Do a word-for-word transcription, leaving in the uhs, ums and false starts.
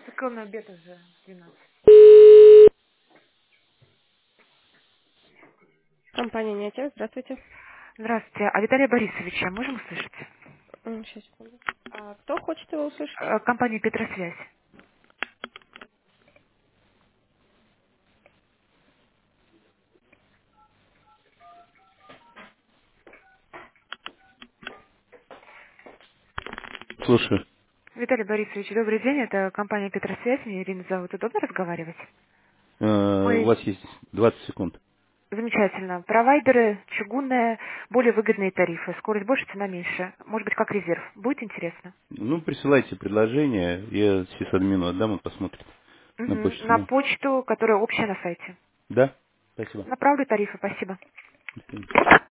Такой на обед уже двенадцать. Компания «Неотел», здравствуйте. Здравствуйте. А Виталия Борисовича можем услышать? М, Сейчас, секунду. А кто хочет его услышать? Э, Компания Петросвязь. Слушаю. Виталий Борисович, добрый день. Это компания Петросвязь. Меня Ирина зовут. Удобно разговаривать? Э, У Мы вас есть двадцать секунд. замечательно. Провайдеры, чугунные, более выгодные тарифы. Скорость больше, цена меньше. Может быть, как резерв. Будет интересно? Ну, присылайте предложение, я сисадмину отдам, он посмотрит на Мгм. почту. На Да? почту, которая общая на сайте. Да? Спасибо. Направлю тарифы. Спасибо. До свидания.